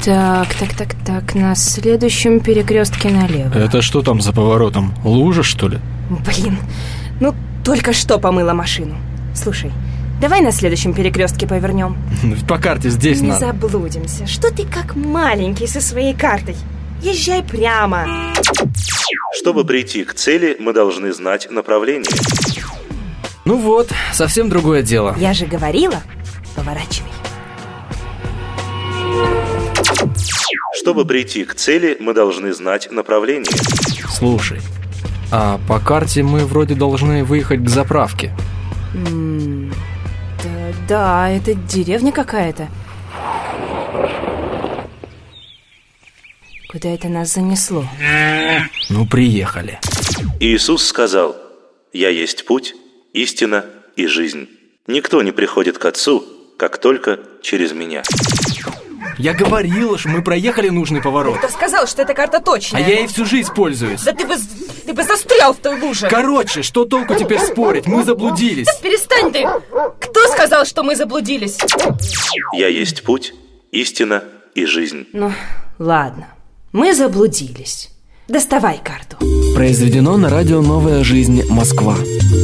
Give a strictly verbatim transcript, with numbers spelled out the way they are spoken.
Так, так, так, так, на следующем перекрестке налево. Это что там за поворотом? Лужа, что ли? Блин, ну только что помыла машину. Слушай, давай на следующем перекрестке повернем. По карте здесь Не надо. Не заблудимся. Что ты как маленький со своей картой? Езжай прямо. Чтобы прийти к цели, мы должны знать направление. Ну вот, совсем другое дело. Я же говорила, поворачивай. Чтобы прийти к цели, мы должны знать направление. Слушай, а по карте мы вроде должны выехать к заправке. М-м, да, да, это деревня какая-то. Куда это нас занесло? Ну, приехали. Иисус сказал: «Я есть путь, истина и жизнь. Никто не приходит к Отцу, как только через Меня». Я говорил, что мы проехали нужный поворот. Кто сказал, что эта карта точная? А я ей всю жизнь пользуюсь. Да ты бы, ты бы застрял в той луже. Короче, что толку теперь спорить? Мы заблудились. Перестань ты! Кто сказал, что мы заблудились? «Я есть путь, истина и жизнь». Ну, ладно. Мы заблудились. Доставай карту. Произведено на радио «Новая жизнь. Москва».